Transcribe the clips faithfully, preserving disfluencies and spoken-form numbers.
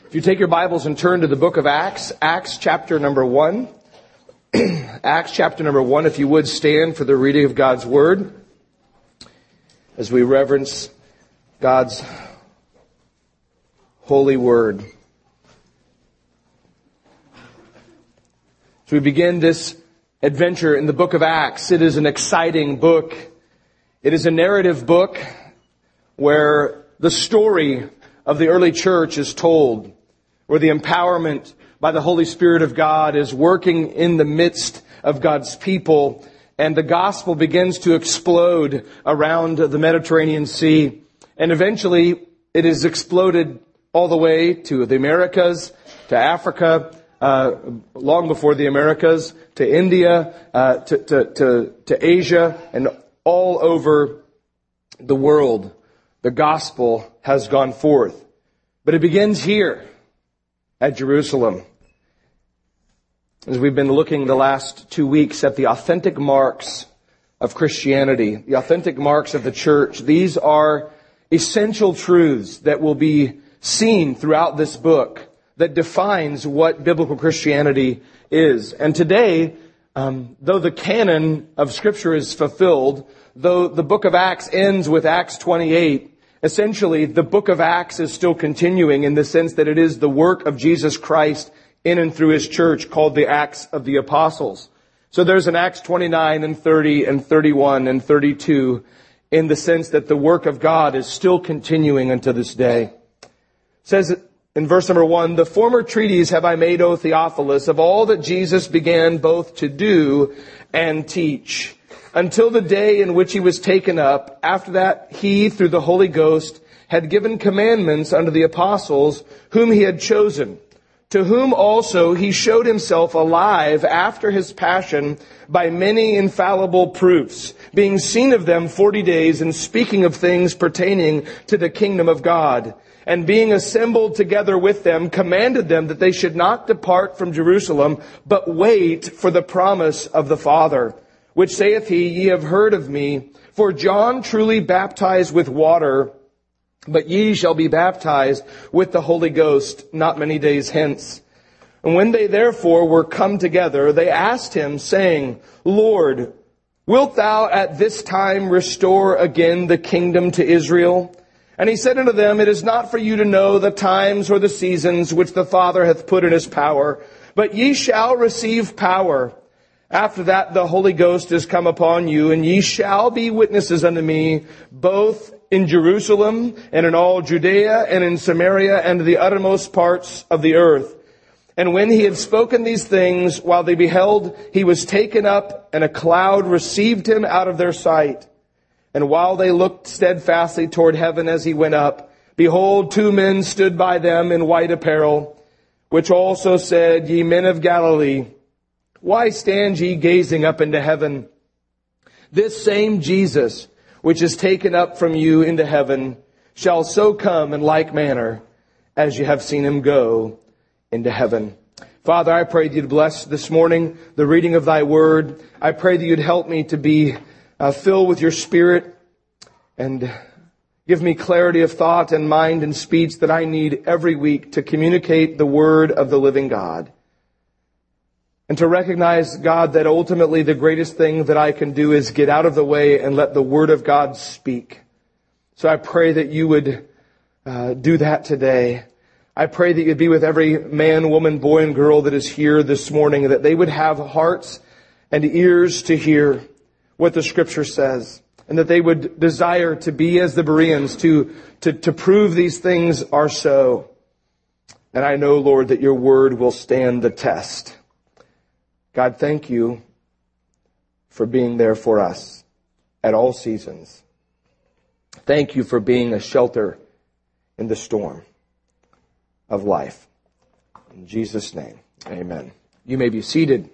If you take your Bibles and turn to the book of Acts, Acts chapter number one. Acts chapter number one, if you would stand for the reading of God's Word as we reverence God's holy Word. As we begin this adventure in the book of Acts, it is an exciting book. It is a narrative book where the story of the early church is told, where the empowerment by the Holy Spirit of God is working in the midst of God's people, and the gospel begins to explode around the Mediterranean Sea. And eventually it is exploded all the way to the Americas, to Africa, uh, long before the Americas, to India, uh, to, to, to, to Asia, and all over the world. The gospel has gone forth. But it begins here at Jerusalem. As we've been looking the last two weeks at the authentic marks of Christianity, the authentic marks of the church, these are essential truths that will be seen throughout this book that defines what biblical Christianity is. And today, um, though the canon of Scripture is fulfilled, though the book of Acts ends with Acts twenty-eight, essentially, the book of Acts is still continuing in the sense that it is the work of Jesus Christ in and through His church called the Acts of the Apostles. So there's an Acts twenty-nine and thirty and thirty-one and thirty-two in the sense that the work of God is still continuing unto this day. It says in verse number one, "The former treatise have I made, O Theophilus, of all that Jesus began both to do and teach, until the day in which He was taken up. After that, He, through the Holy Ghost, had given commandments unto the apostles whom He had chosen, to whom also He showed Himself alive after His passion by many infallible proofs, being seen of them forty days, and speaking of things pertaining to the kingdom of God. And being assembled together with them, commanded them that they should not depart from Jerusalem, but wait for the promise of the Father, which saith He, Ye have heard of me. For John truly baptized with water, but ye shall be baptized with the Holy Ghost not many days hence. And when they therefore were come together, they asked Him, saying, Lord, wilt Thou at this time restore again the kingdom to Israel? And He said unto them, It is not for you to know the times or the seasons which the Father hath put in His power, but ye shall receive power. After that the Holy Ghost is come upon you, and ye shall be witnesses unto me, both in Jerusalem, and in all Judea, and in Samaria, and to the uttermost parts of the earth. And when He had spoken these things, while they beheld, He was taken up, and a cloud received Him out of their sight. And while they looked steadfastly toward heaven as He went up, behold, two men stood by them in white apparel, which also said, Ye men of Galilee, why stand ye gazing up into heaven? This same Jesus, which is taken up from you into heaven, shall so come in like manner as you have seen Him go into heaven." Father, I pray that You'd bless this morning the reading of Thy Word. I pray that You'd help me to be uh, filled with Your Spirit and give me clarity of thought and mind and speech that I need every week to communicate the Word of the living God. And to recognize, God, that ultimately the greatest thing that I can do is get out of the way and let the Word of God speak. So I pray that You would uh, do that today. I pray that You'd be with every man, woman, boy, and girl that is here this morning, that they would have hearts and ears to hear what the Scripture says, and that they would desire to be as the Bereans, to, to, to prove these things are so. And I know, Lord, that Your Word will stand the test. God, thank You for being there for us at all seasons. Thank You for being a shelter in the storm of life. In Jesus' name, amen. You may be seated.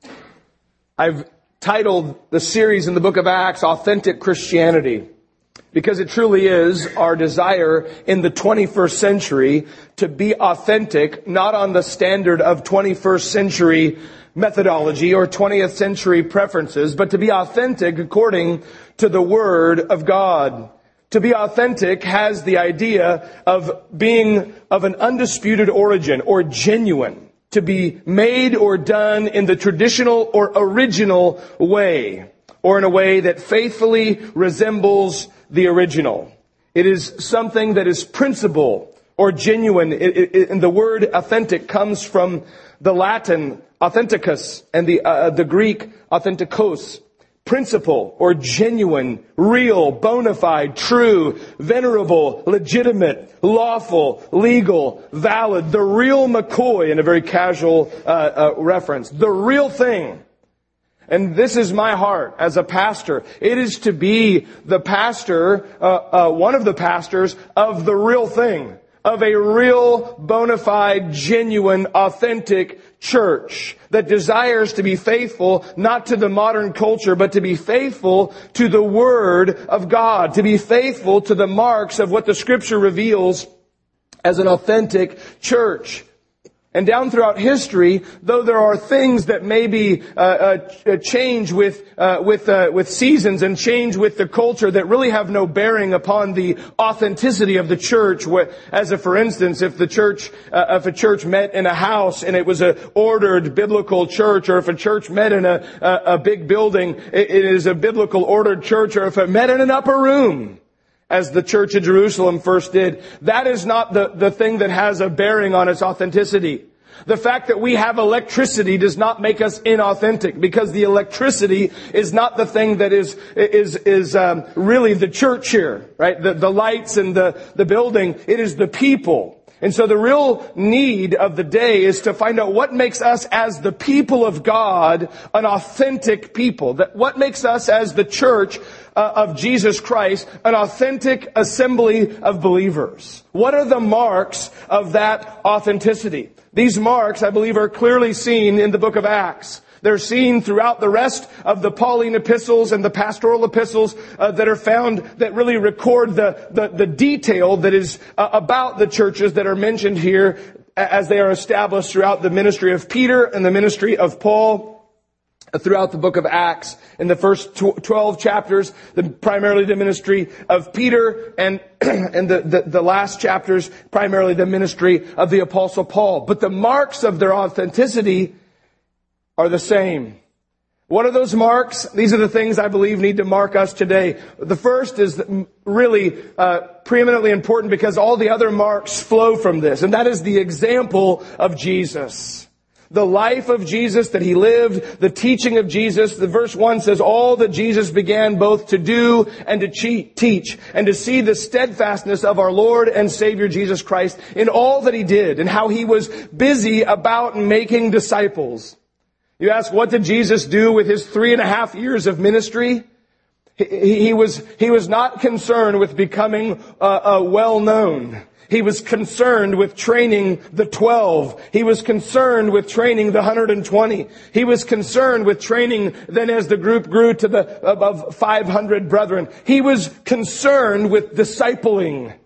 I've titled the series in the book of Acts, Authentic Christianity. Because it truly is our desire in the twenty-first century to be authentic, not on the standard of twenty-first century methodology or twentieth century preferences, but to be authentic according to the Word of God. To be authentic has the idea of being of an undisputed origin or genuine. To be made or done in the traditional or original way, or in a way that faithfully resembles the original. It is something that is principle or genuine. It, it, and the word authentic comes from the Latin authenticus and the, uh, the Greek authentikos. Principle or genuine, real, bona fide, true, venerable, legitimate, lawful, legal, valid. The real McCoy in a very casual uh, uh, reference. The real thing. And this is my heart as a pastor. It is to be the pastor, uh, uh, one of the pastors of the real thing. Of a real, bona fide, genuine, authentic church that desires to be faithful, not to the modern culture, but to be faithful to the Word of God. To be faithful to the marks of what the Scripture reveals as an authentic church. And down throughout history, though there are things that maybe uh, uh, change with uh, with uh, with seasons and change with the culture that really have no bearing upon the authenticity of the church. As a, for instance, if the church, uh, if a church met in a house and it was a ordered biblical church, or if a church met in a a, a big building, it, it is a biblical ordered church, or if it met in an upper room, as the church of Jerusalem first did. That is not the, the thing that has a bearing on its authenticity. The fact that we have electricity does not make us inauthentic, because the electricity is not the thing that is is is um, really the church here, right? The, the lights and the, the building, it is the people. And so the real need of the day is to find out what makes us as the people of God an authentic people. That what makes us as the church uh, of Jesus Christ an authentic assembly of believers. What are the marks of that authenticity? These marks, I believe, are clearly seen in the book of Acts. They're seen throughout the rest of the Pauline epistles and the pastoral epistles uh, that are found that really record the, the, the detail that is uh, about the churches that are mentioned here as they are established throughout the ministry of Peter and the ministry of Paul, uh, throughout the book of Acts. In the first twelve chapters, the, primarily the ministry of Peter, and and the, the, the last chapters, primarily the ministry of the Apostle Paul. But the marks of their authenticity are the same. What are those marks? These are the things I believe need to mark us today. The first is really uh, preeminently important because all the other marks flow from this, and that is the example of Jesus. The life of Jesus that He lived, the teaching of Jesus. The verse one says, all that Jesus began both to do and to teach, and to see the steadfastness of our Lord and Savior Jesus Christ in all that He did, and how He was busy about making disciples. You ask, what did Jesus do with His three and a half years of ministry? He, he was, he was not concerned with becoming uh, uh, well known. He was concerned with training the twelve. He was concerned with training the one hundred twenty. He was concerned with training then as the group grew to the above five hundred brethren. He was concerned with discipling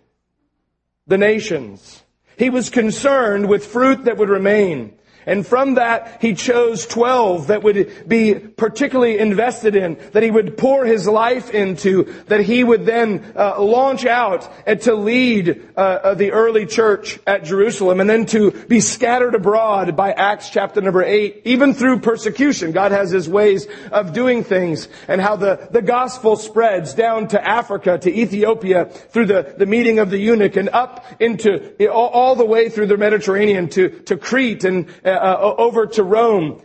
the nations. He was concerned with fruit that would remain. And from that, He chose twelve that would be particularly invested in, that He would pour His life into, that He would then uh, launch out and to lead uh, uh, the early church at Jerusalem, and then to be scattered abroad by Acts chapter number eight, even through persecution. God has His ways of doing things, and how the, the gospel spreads down to Africa, to Ethiopia, through the, the meeting of the eunuch, and up into all, all the way through the Mediterranean to, to Crete, and uh, Uh, over to Rome,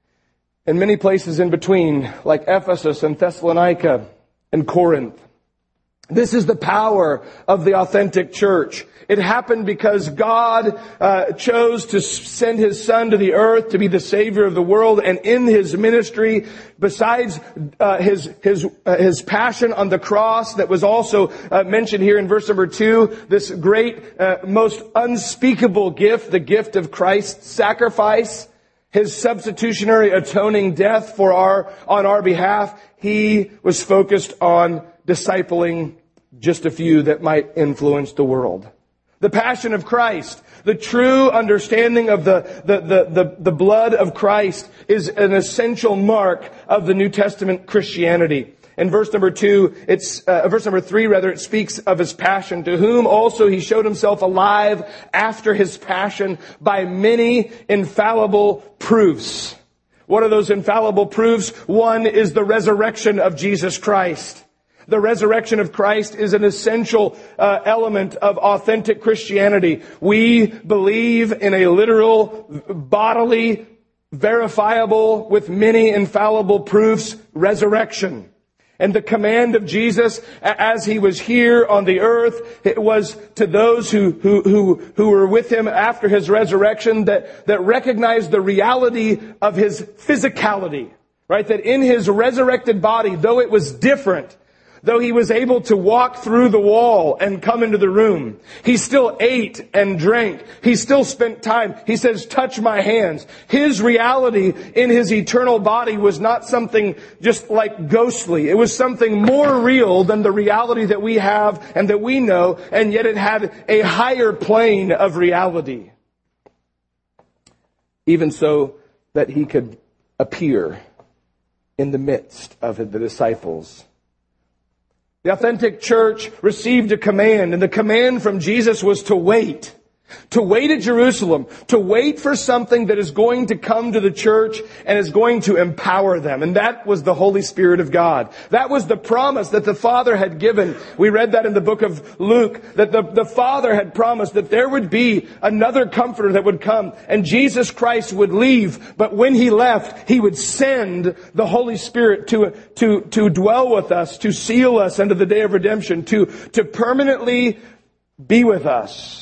and many places in between, like Ephesus and Thessalonica and Corinth. This is the power of the authentic church. It happened because God uh, chose to send His Son to the earth to be the Savior of the world, and in His ministry, besides uh, His His uh, His passion on the cross that was also uh, mentioned here in verse number two, this great, uh, most unspeakable gift, the gift of Christ's sacrifice, His substitutionary atoning death for our on our behalf, He was focused on discipling just a few that might influence the world. The passion of Christ, the true understanding of the, the, the, the, the blood of Christ is an essential mark of the New Testament Christianity. In verse number two, it's, uh, verse number three rather, it speaks of his passion, to whom also he showed himself alive after his passion by many infallible proofs. What are those infallible proofs? One is the resurrection of Jesus Christ. The resurrection of Christ is an essential uh, element of authentic Christianity. We believe in a literal, bodily, verifiable, with many infallible proofs, resurrection. And the command of Jesus as he was here on the earth, it was to those who, who, who, who were with him after his resurrection that, that recognized the reality of his physicality, right? That in his resurrected body, though it was different, though he was able to walk through the wall and come into the room, he still ate and drank. He still spent time. He says, touch my hands. His reality in his eternal body was not something just like ghostly. It was something more real than the reality that we have and that we know, and yet it had a higher plane of reality. Even so that he could appear in the midst of the disciples. The authentic church received a command, and the command from Jesus was to wait. To wait at Jerusalem. To wait for something that is going to come to the church and is going to empower them. And that was the Holy Spirit of God. That was the promise that the Father had given. We read that in the book of Luke, that the, the Father had promised that there would be another comforter that would come, and Jesus Christ would leave. But when he left, he would send the Holy Spirit to, to, to dwell with us, to seal us unto the day of redemption, to, to permanently be with us.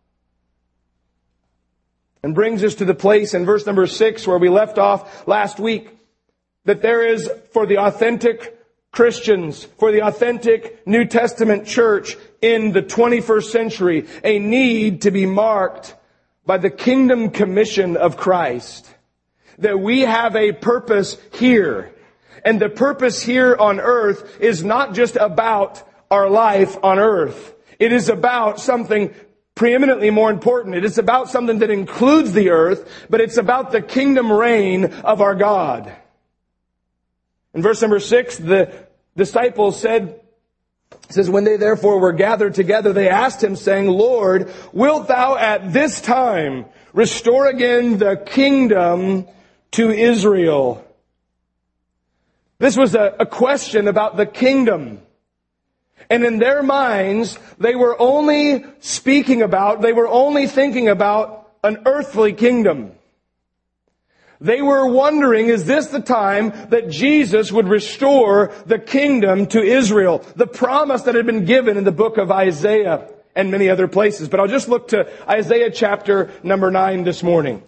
And brings us to the place in verse number six where we left off last week, that there is, for the authentic Christians, for the authentic New Testament church in the twenty-first century, a need to be marked by the kingdom commission of Christ. That we have a purpose here. And the purpose here on earth is not just about our life on earth. It is about something preeminently more important. It is about something that includes the earth, but it's about the kingdom reign of our God. In verse number six, the disciples said, it says, when they therefore were gathered together, they asked him, saying, Lord, wilt thou at this time restore again the kingdom to Israel? This was a, a question about the kingdom. And in their minds, they were only speaking about, they were only thinking about an earthly kingdom. They were wondering, is this the time that Jesus would restore the kingdom to Israel? The promise that had been given in the book of Isaiah and many other places. But I'll just look to Isaiah chapter number nine this morning.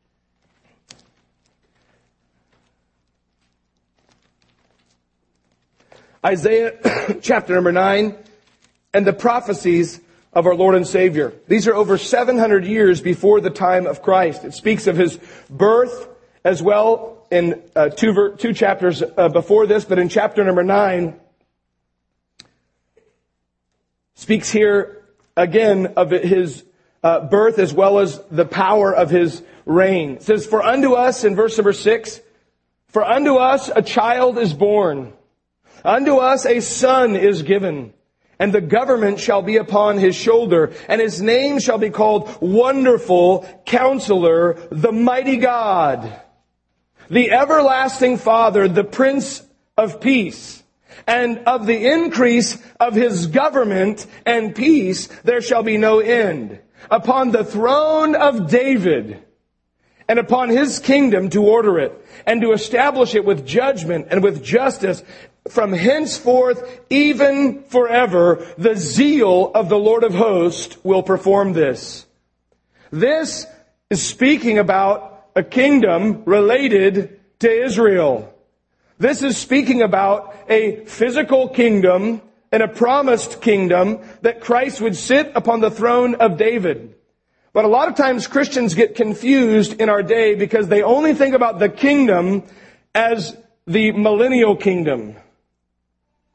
Isaiah chapter number nine and the prophecies of our Lord and Savior. These are over seven hundred years before the time of Christ. It speaks of his birth as well in uh, two, ver- two chapters uh, before this, but in chapter number nine speaks here again of his uh, birth as well as the power of his reign. It says, for unto us, in verse number six, for unto us a child is born. Unto us a son is given, and the government shall be upon his shoulder, and his name shall be called Wonderful Counselor, the Mighty God, the Everlasting Father, the Prince of Peace. And of the increase of his government and peace there shall be no end. Upon the throne of David, and upon his kingdom to order it, and to establish it with judgment and with justice, from henceforth, even forever, the zeal of the Lord of hosts will perform this. This is speaking about a kingdom related to Israel. This is speaking about a physical kingdom and a promised kingdom that Christ would sit upon the throne of David. But a lot of times Christians get confused in our day because they only think about the kingdom as the millennial kingdom.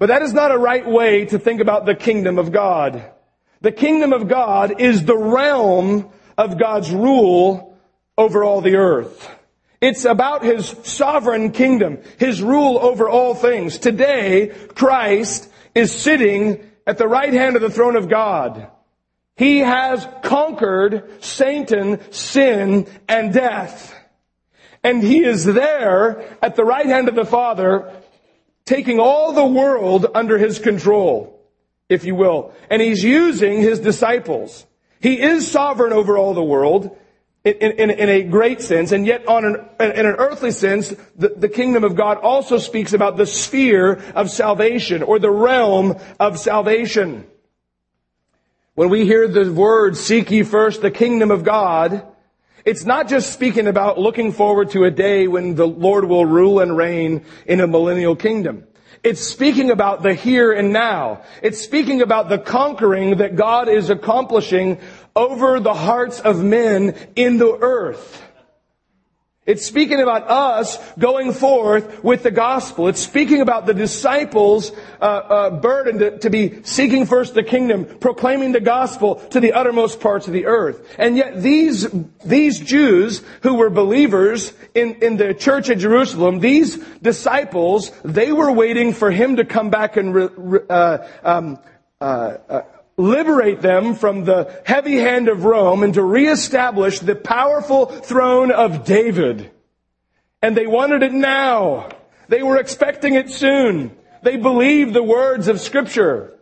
But that is not a right way to think about the kingdom of God. The kingdom of God is the realm of God's rule over all the earth. It's about His sovereign kingdom, His rule over all things. Today, Christ is sitting at the right hand of the throne of God. He has conquered Satan, sin, and death. And He is there at the right hand of the Father, taking all the world under His control, if you will. And He's using His disciples. He is sovereign over all the world in, in, in a great sense, and yet on an, in an earthly sense, the, the kingdom of God also speaks about the sphere of salvation, or the realm of salvation. When we hear the word, seek ye first the kingdom of God, it's not just speaking about looking forward to a day when the Lord will rule and reign in a millennial kingdom. It's speaking about the here and now. It's speaking about the conquering that God is accomplishing over the hearts of men in the earth. It's speaking about us going forth with the gospel. It's speaking about the disciples' uh, uh, burden to, to be seeking first the kingdom, proclaiming the gospel to the uttermost parts of the earth. And yet these these Jews who were believers in, in the church at Jerusalem, these disciples, they were waiting for Him to come back and re, re, uh, um, uh, uh, liberate them from the heavy hand of Rome and to reestablish the powerful throne of David. And they wanted it now. They were expecting it soon. They believed the words of Scripture.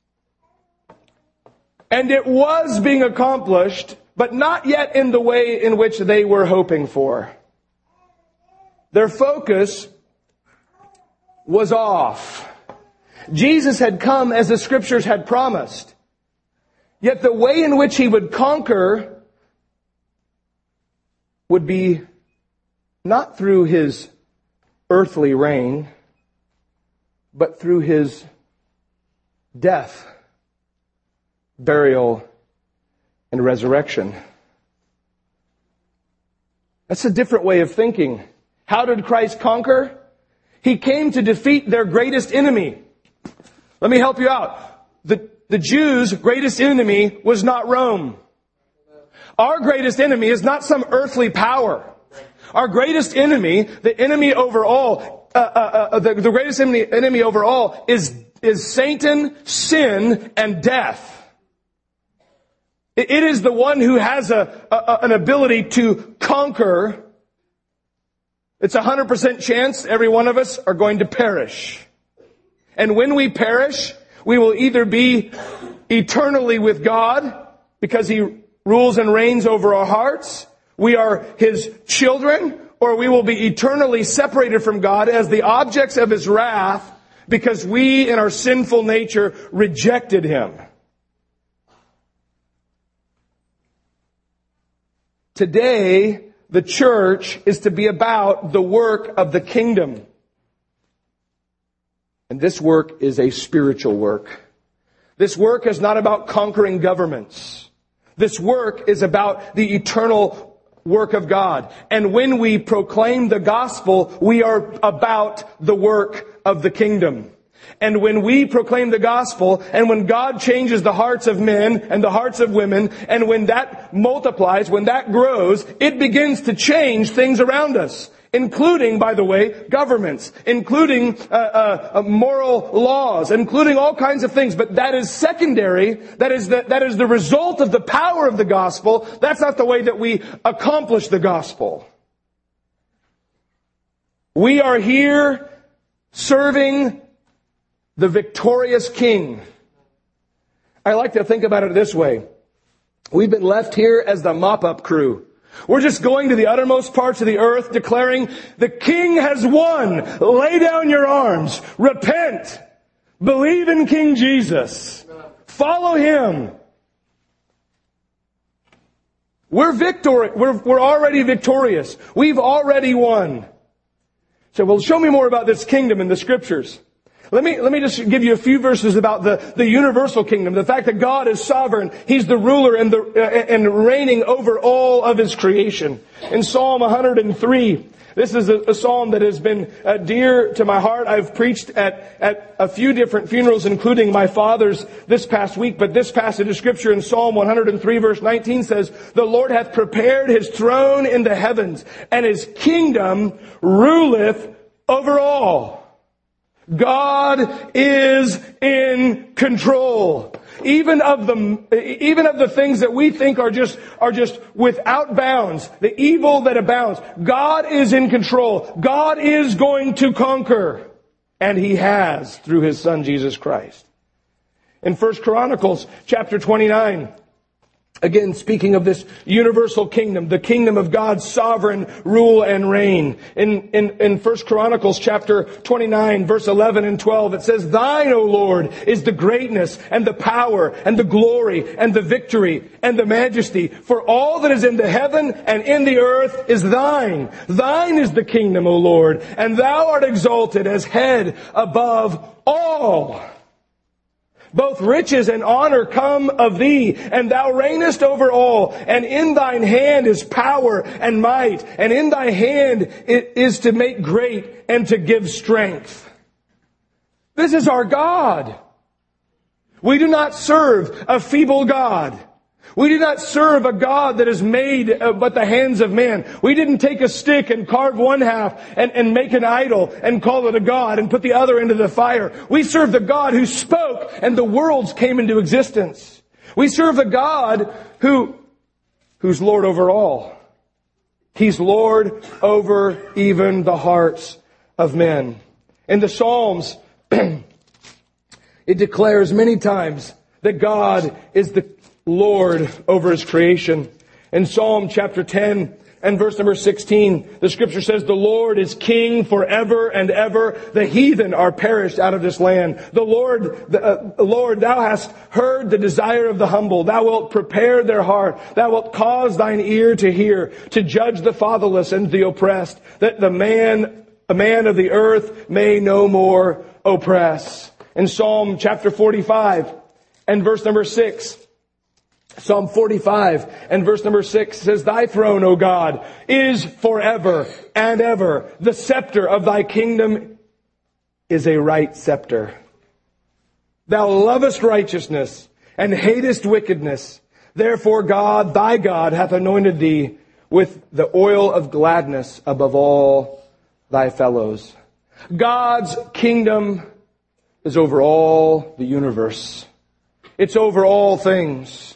And it was being accomplished, but not yet in the way in which they were hoping for. Their focus was off. Jesus had come as the Scriptures had promised. Yet the way in which He would conquer would be not through His earthly reign, but through His death, burial, and resurrection. That's a different way of thinking. How did Christ conquer? He came to defeat their greatest enemy. Let me help you out. The The Jews' greatest enemy was not Rome. Our greatest enemy is not some earthly power. Our greatest enemy, the enemy over all, uh, uh, uh, the, the greatest enemy, enemy over all is, is Satan, sin, and death. It, it is the one who has a, a, an ability to conquer. It's a hundred percent chance every one of us are going to perish. And when we perish, we will either be eternally with God because He rules and reigns over our hearts. We are His children, or we will be eternally separated from God as the objects of His wrath because we in our sinful nature rejected Him. Today, the church is to be about the work of the kingdom. And this work is a spiritual work. This work is not about conquering governments. This work is about the eternal work of God. And when we proclaim the gospel, we are about the work of the kingdom. And when we proclaim the gospel, and when God changes the hearts of men and the hearts of women, and when that multiplies, when that grows, it begins to change things around us. Including, by the way, governments, including uh, uh, uh, moral laws, including all kinds of things. But that is secondary. That is the, that is the result of the power of the gospel. That's not the way that we accomplish the gospel. We are here serving the victorious King. I like to think about it this way. We've been left here as the mop-up crew. We're just going to the uttermost parts of the earth declaring, the King has won. Lay down your arms. Repent. Believe in King Jesus. Follow Him. We're victor- we're, we're already victorious. We've already won. So, well, show me more about this kingdom in the Scriptures. Let me, let me just give you a few verses about the, the universal kingdom. The fact that God is sovereign. He's the ruler and the, uh, and reigning over all of His creation. In Psalm one hundred three, this is a, a psalm that has been uh, dear to my heart. I've preached at, at a few different funerals, including my father's this past week. But this passage of scripture in Psalm one hundred three verse nineteen says, "The Lord hath prepared His throne in the heavens, and His kingdom ruleth over all." God is in control. Even of the, even of the things that we think are just, are just without bounds, the evil that abounds. God is in control. God is going to conquer. And He has through His Son, Jesus Christ. In First Chronicles chapter twenty-nine, again, speaking of this universal kingdom, the kingdom of God's sovereign rule and reign. In, in, in First Chronicles chapter twenty-nine, verse eleven and twelve, it says, "Thine, O Lord, is the greatness and the power and the glory and the victory and the majesty. For all that is in the heaven and in the earth is Thine. Thine is the kingdom, O Lord, and Thou art exalted as head above all. Both riches and honor come of Thee, and Thou reignest over all. And in Thine hand is power and might, and in Thy hand it is to make great and to give strength." This is our God. We do not serve a feeble God. We do not serve a God that is made but the hands of man. We didn't take a stick and carve one half and, and make an idol and call it a God and put the other into the fire. We serve the God who spoke and the worlds came into existence. We serve a God who, who's Lord over all. He's Lord over even the hearts of men. In the Psalms, it declares many times that God is the Lord over His creation. In Psalm chapter ten and verse number sixteen, the scripture says, "The Lord is king forever and ever. The heathen are perished out of this land. The Lord, the, uh, Lord, Thou hast heard the desire of the humble. Thou wilt prepare their heart. Thou wilt cause Thine ear to hear, to judge the fatherless and the oppressed, that the man, a man of the earth may no more oppress." In Psalm chapter forty-five and verse number six, Psalm forty-five and verse number six says, "Thy throne, O God, is forever and ever. The scepter of Thy kingdom is a right scepter. Thou lovest righteousness and hatest wickedness. Therefore God, Thy God, hath anointed Thee with the oil of gladness above all Thy fellows." God's kingdom is over all the universe. It's over all things.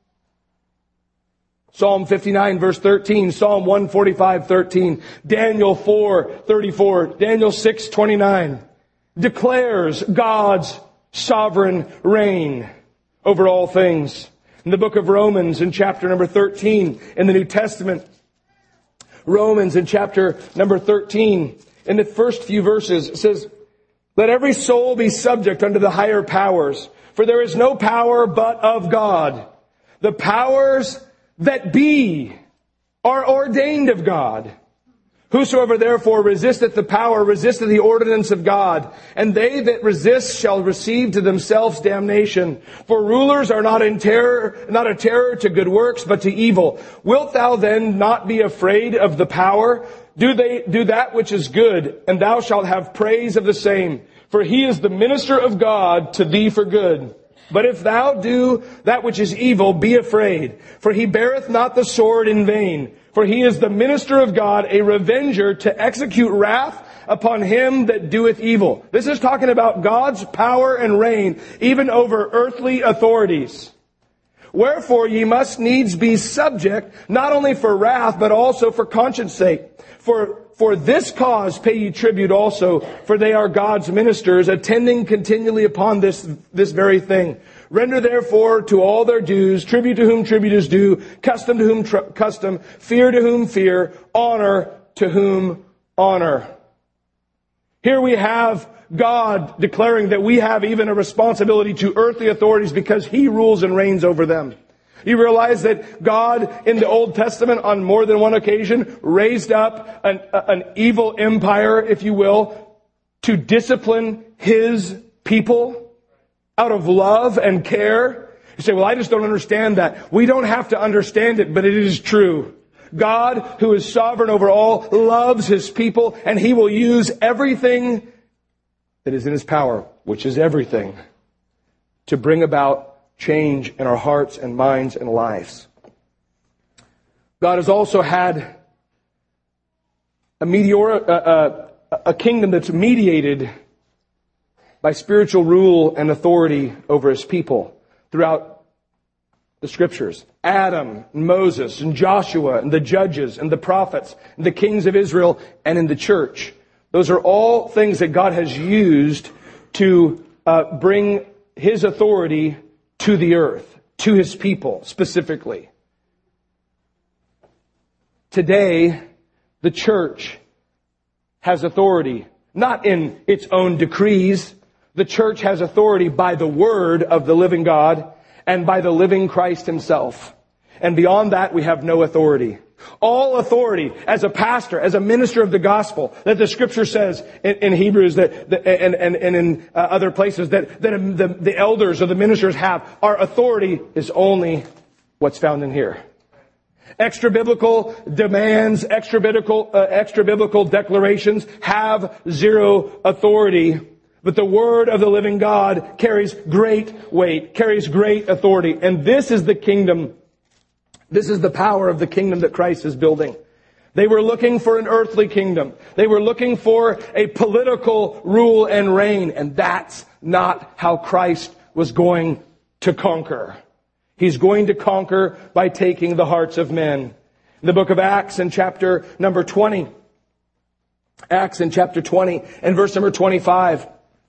Psalm fifty-nine verse thirteen, Psalm one forty-five thirteen, Daniel four thirty-four, Daniel six twenty-nine declares God's sovereign reign over all things. In the book of Romans in chapter number thirteen in the New Testament, Romans in chapter number thirteen, in the first few verses, it says, "Let every soul be subject unto the higher powers, for there is no power but of God. The powers that be are ordained of God. Whosoever therefore resisteth the power resisteth the ordinance of God, and they that resist shall receive to themselves damnation. For rulers are not in terror, not a terror to good works, but to evil. Wilt thou then not be afraid of the power? Do they do that which is good, and thou shalt have praise of the same. For He is the minister of God to thee for good. But if thou do that which is evil, be afraid. For He beareth not the sword in vain. For He is the minister of God, a revenger to execute wrath upon him that doeth evil." This is talking about God's power and reign, even over earthly authorities. "Wherefore ye must needs be subject, not only for wrath, but also for conscience sake. For For this cause pay ye tribute also, for they are God's ministers, attending continually upon this, this very thing. Render therefore to all their dues, tribute to whom tribute is due, custom to whom tr- custom, fear to whom fear, honor to whom honor." Here we have God declaring that we have even a responsibility to earthly authorities because He rules and reigns over them. You realize that God in the Old Testament on more than one occasion raised up an, an evil empire, if you will, to discipline His people out of love and care. You say, well, I just don't understand that. We don't have to understand it, but it is true. God, who is sovereign over all, loves His people, and He will use everything that is in His power, which is everything, to bring about change in our hearts and minds and lives. God has also had a meteor, uh, uh, a kingdom that's mediated by spiritual rule and authority over His people throughout the Scriptures. Adam, and Moses, and Joshua, and the judges, and the prophets, and the kings of Israel, and in the church. Those are all things that God has used to uh, bring His authority to the earth, to His people specifically. Today, the church has authority, not in its own decrees. The church has authority by the word of the living God and by the living Christ Himself. And beyond that, we have no authority. All authority as a pastor, as a minister of the gospel, that the Scripture says in, in Hebrews that, that and, and, and in uh, other places that, that the, the elders or the ministers have, our authority is only what's found in here. Extra biblical demands, extra biblical, uh, extra biblical declarations have zero authority. But the word of the living God carries great weight, carries great authority. And this is the kingdom. This is the power of the kingdom that Christ is building. They were looking for an earthly kingdom. They were looking for a political rule and reign. And that's not how Christ was going to conquer. He's going to conquer by taking the hearts of men. In the book of Acts in chapter number twenty, Acts in chapter twenty and verse number twenty-five,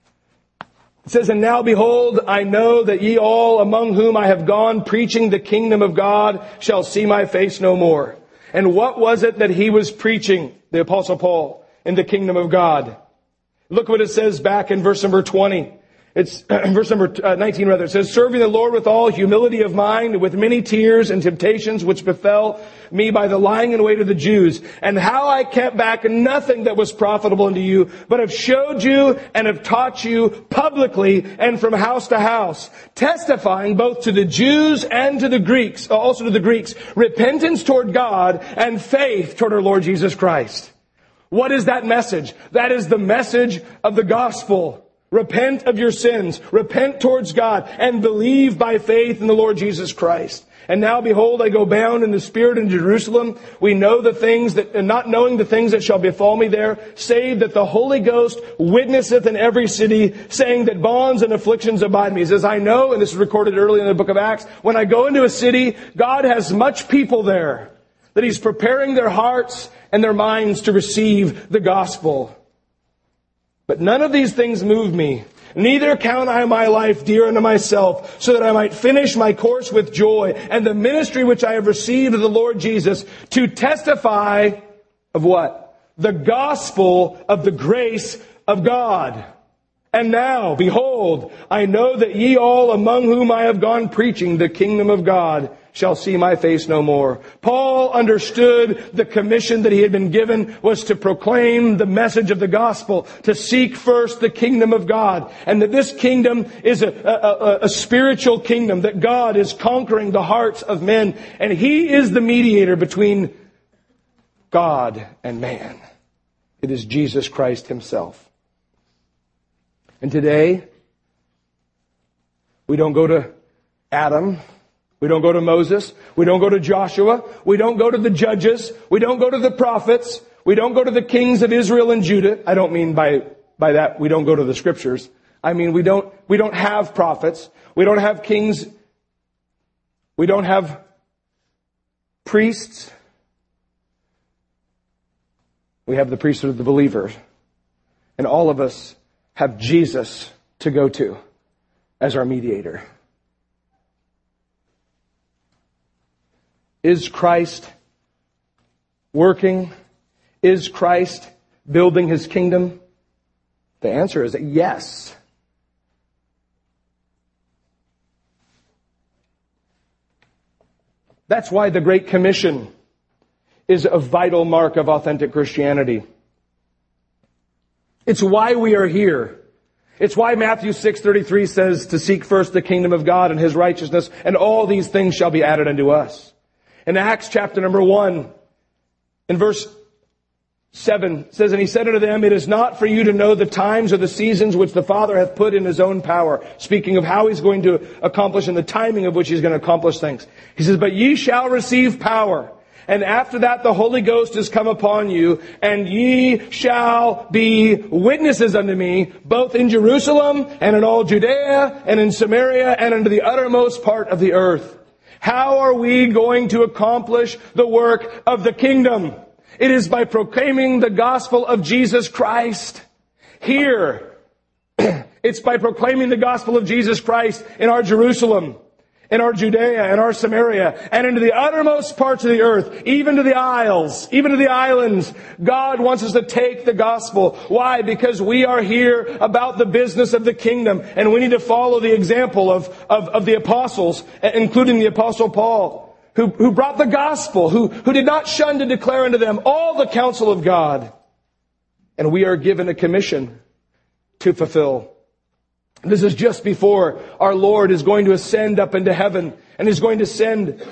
it says, "And now behold, I know that ye all among whom I have gone preaching the kingdom of God shall see my face no more." And what was it that he was preaching, the Apostle Paul, in the kingdom of God? Look what it says back in verse number twenty. It's verse number nineteen rather. It says, "Serving the Lord with all humility of mind, with many tears and temptations which befell me by the lying in wait of the Jews, and how I kept back nothing that was profitable unto you, but have showed you and have taught you publicly and from house to house, testifying both to the Jews and to the Greeks, also to the Greeks, repentance toward God and faith toward our Lord Jesus Christ." What is that message? That is the message of the gospel. Repent of your sins, repent towards God, and believe by faith in the Lord Jesus Christ. "And now behold, I go bound in the Spirit in Jerusalem. We know the things that, and not knowing the things that shall befall me there, save that the Holy Ghost witnesseth in every city, saying that bonds and afflictions abide me." He says, I know, and this is recorded early in the book of Acts, when I go into a city, God has much people there, that He's preparing their hearts and their minds to receive the gospel. "But none of these things move me. Neither count I my life dear unto myself, so that I might finish my course with joy, and the ministry which I have received of the Lord Jesus, to testify of" what? "The gospel of the grace of God. And now, behold, I know that ye all among whom I have gone preaching the kingdom of God shall see my face no more." Paul understood the commission that he had been given was to proclaim the message of the gospel, to seek first the kingdom of God, and that this kingdom is a, a, a, a spiritual kingdom, that God is conquering the hearts of men, and He is the mediator between God and man. It is Jesus Christ Himself. And today, we don't go to Adam. We don't go to Moses. We don't go to Joshua. We don't go to the judges. We don't go to the prophets. We don't go to the kings of Israel and Judah. I don't mean by, by that we don't go to the scriptures. I mean we don't, we don't have prophets. We don't have kings. We don't have priests. We have the priesthood of the believer. And all of us have Jesus to go to as our mediator. Is Christ working? Is Christ building His kingdom? The answer is yes. That's why the Great Commission is a vital mark of authentic Christianity. It's why we are here. It's why Matthew six thirty-three says to seek first the kingdom of God and His righteousness, and all these things shall be added unto us. In Acts chapter number one, in verse seven, it says, and He said unto them, it is not for you to know the times or the seasons which the Father hath put in His own power. Speaking of how He's going to accomplish and the timing of which He's going to accomplish things. He says, but ye shall receive power. And after that the Holy Ghost is come upon you, and ye shall be witnesses unto me, both in Jerusalem and in all Judea and in Samaria and unto the uttermost part of the earth. How are we going to accomplish the work of the kingdom? It is by proclaiming the gospel of Jesus Christ. Here, it's by proclaiming the gospel of Jesus Christ in our Jerusalem, in our Judea, in our Samaria, and into the uttermost parts of the earth, even to the isles, even to the islands. God wants us to take the gospel. Why? Because we are here about the business of the kingdom, and we need to follow the example of, of, of the apostles, including the apostle Paul, who, who brought the gospel, who, who did not shun to declare unto them all the counsel of God. And we are given a commission to fulfill. This is just before our Lord is going to ascend up into heaven and is going to send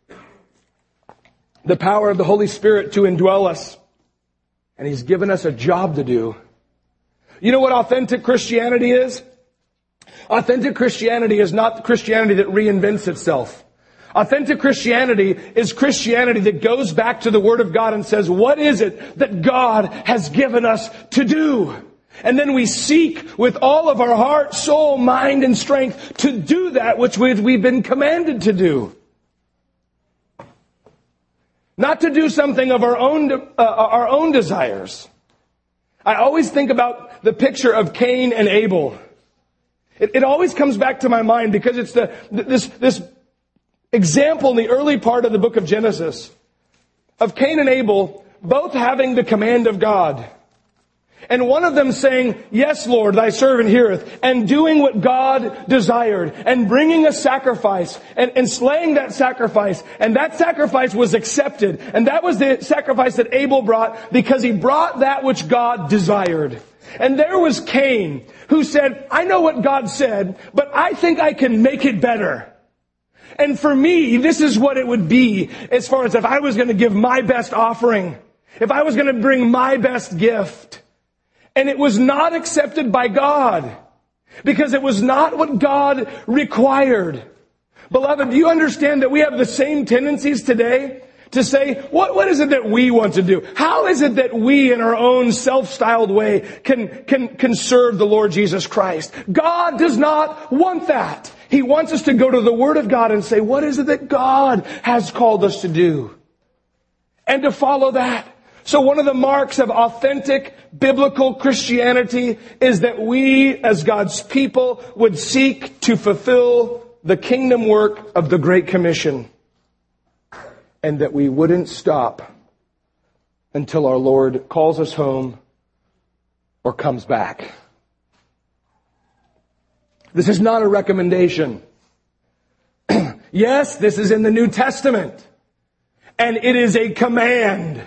the power of the Holy Spirit to indwell us. And He's given us a job to do. You know what authentic Christianity is? Authentic Christianity is not Christianity that reinvents itself. Authentic Christianity is Christianity that goes back to the Word of God and says, what is it that God has given us to do? And then we seek with all of our heart, soul, mind, and strength to do that which we've been commanded to do. Not to do something of our own, uh, our own desires. I always think about the picture of Cain and Abel. It, it always comes back to my mind because it's the, this, this example in the early part of the book of Genesis of Cain and Abel both having the command of God. And one of them saying, yes, Lord, thy servant heareth, and doing what God desired, and bringing a sacrifice, and, and slaying that sacrifice. And that sacrifice was accepted. And that was the sacrifice that Abel brought, because he brought that which God desired. And there was Cain, who said, I know what God said, but I think I can make it better. And for me, this is what it would be, as far as if I was going to give my best offering, if I was going to bring my best gift. And it was not accepted by God, because it was not what God required. Beloved, do you understand that we have the same tendencies today to say, what, what is it that we want to do? How is it that we, in our own self-styled way, can, can, can serve the Lord Jesus Christ? God does not want that. He wants us to go to the Word of God and say, what is it that God has called us to do? And to follow that. So one of the marks of authentic biblical Christianity is that we, as God's people, would seek to fulfill the kingdom work of the Great Commission. And that we wouldn't stop until our Lord calls us home or comes back. This is not a recommendation. Yes, this is in the New Testament. And it is a command.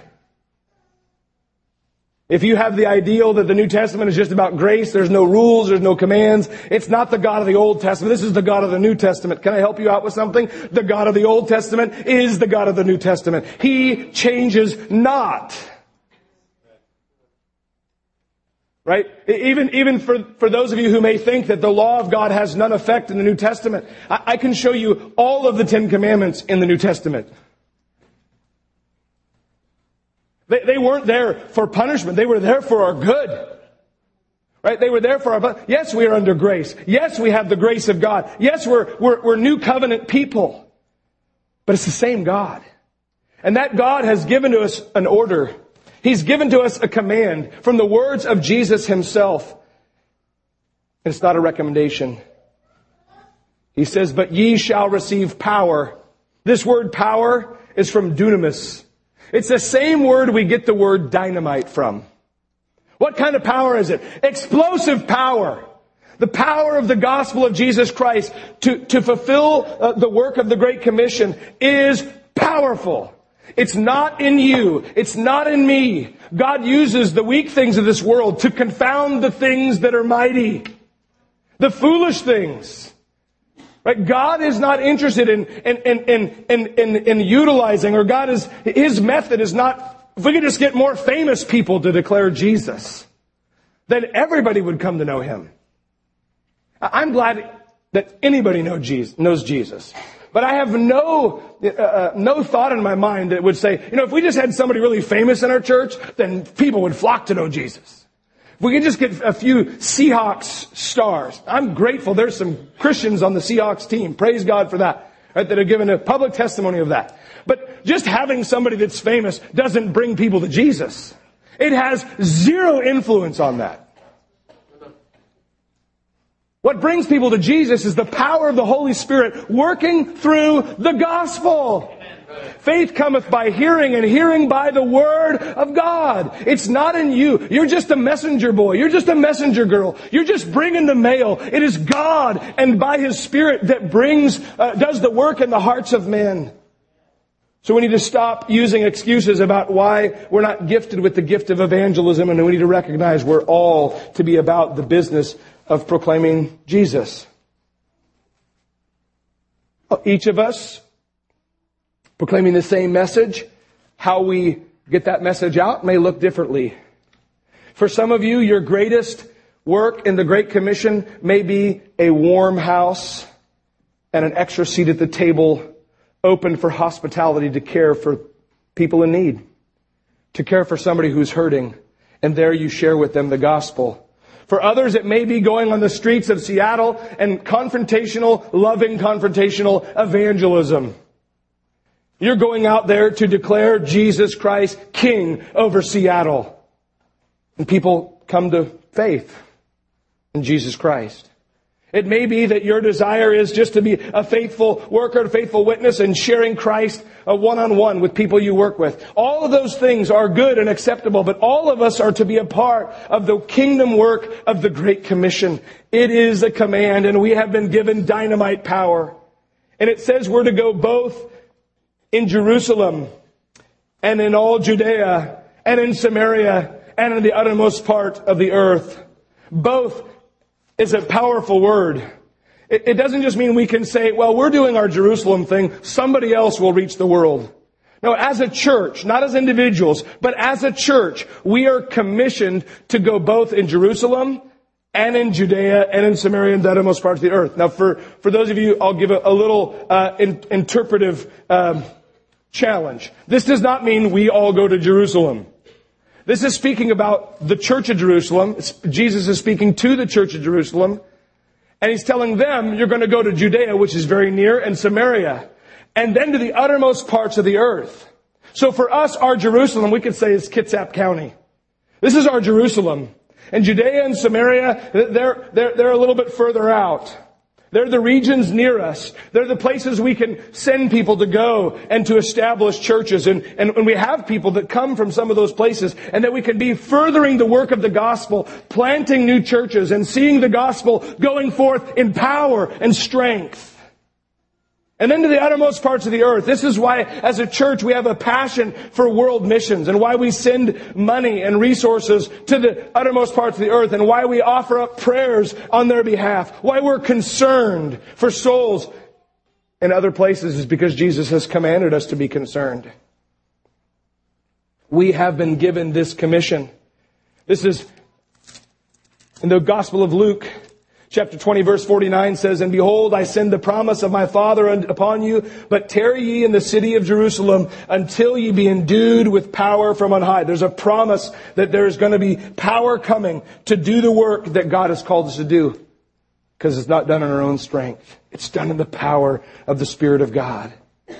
If you have the ideal that the New Testament is just about grace, there's no rules, there's no commands, it's not the God of the Old Testament, this is the God of the New Testament. Can I help you out with something? The God of the Old Testament is the God of the New Testament. He changes not. Right? Even, even for, for those of you who may think that the law of God has none effect in the New Testament, I, I can show you all of the Ten Commandments in the New Testament. They, they weren't there for punishment. They were there for our good. Right? They were there for our... Yes, we are under grace. Yes, we have the grace of God. Yes, we're, we're, we're new covenant people. But it's the same God. And that God has given to us an order. He's given to us a command from the words of Jesus Himself. And it's not a recommendation. He says, but ye shall receive power. This word power is from dunamis. It's the same word we get the word dynamite from. What kind of power is it? Explosive power. The power of the gospel of Jesus Christ to, to fulfill uh, the work of the Great Commission is powerful. It's not in you. It's not in me. God uses the weak things of this world to confound the things that are mighty. The foolish things. Right? God is not interested in, in, in, in, in, in, in utilizing, or God is, His method is not, if we could just get more famous people to declare Jesus, then everybody would come to know Him. I'm glad that anybody know Jesus, knows Jesus. But I have no, uh, no thought in my mind that would say, you know, if we just had somebody really famous in our church, then people would flock to know Jesus. If we could just get a few Seahawks stars. I'm grateful there's some Christians on the Seahawks team. Praise God for that. Right, that have given a public testimony of that. But just having somebody that's famous doesn't bring people to Jesus. It has zero influence on that. What brings people to Jesus is the power of the Holy Spirit working through the gospel. Faith cometh by hearing, and hearing by the word of God. It's not in you. You're just a messenger boy. You're just a messenger girl. You're just bringing the mail. It is God, and by His Spirit, that brings, uh, does the work in the hearts of men. So we need to stop using excuses about why we're not gifted with the gift of evangelism, and we need to recognize we're all to be about the business of proclaiming Jesus. Each of us proclaiming the same message, how we get that message out may look differently. For some of you, your greatest work in the Great Commission may be a warm house and an extra seat at the table open for hospitality to care for people in need, to care for somebody who's hurting, and there you share with them the gospel. For others, it may be going on the streets of Seattle and confrontational, loving confrontational evangelism. You're going out there to declare Jesus Christ King over Seattle. And people come to faith in Jesus Christ. It may be that your desire is just to be a faithful worker, a faithful witness, and sharing Christ uh, one-on-one with people you work with. All of those things are good and acceptable, but all of us are to be a part of the kingdom work of the Great Commission. It is a command, and we have been given dynamite power. And it says we're to go both in Jerusalem and in all Judea and in Samaria and in the uttermost part of the earth. Both is a powerful word. It, it doesn't just mean we can say, well, we're doing our Jerusalem thing. Somebody else will reach the world. No, as a church, not as individuals, but as a church, we are commissioned to go both in Jerusalem and in Judea and in Samaria and the uttermost parts of the earth. Now, for, for those of you, I'll give a, a little uh, in, interpretive um, challenge. This does not mean we all go to Jerusalem. This is speaking about the church of Jerusalem. It's, Jesus is speaking to the church of Jerusalem. And He's telling them, you're going to go to Judea, which is very near, and Samaria. And then to the uttermost parts of the earth. So for us, our Jerusalem, we could say is Kitsap County. This is our Jerusalem. And Judea and Samaria, they're, they're, they're a little bit further out. They're the regions near us. They're the places we can send people to go and to establish churches. And, and, and we have people that come from some of those places, and that we can be furthering the work of the gospel, planting new churches and seeing the gospel going forth in power and strength. And then to the uttermost parts of the earth. This is why, as a church, we have a passion for world missions, and why we send money and resources to the uttermost parts of the earth, and why we offer up prayers on their behalf. Why we're concerned for souls in other places is because Jesus has commanded us to be concerned. We have been given this commission. This is in the Gospel of Luke. Chapter twenty, verse forty-nine says, and behold, I send the promise of my Father upon you, but tarry ye in the city of Jerusalem until ye be endued with power from on high. There's a promise that there is going to be power coming to do the work that God has called us to do. Because it's not done in our own strength. It's done in the power of the Spirit of God.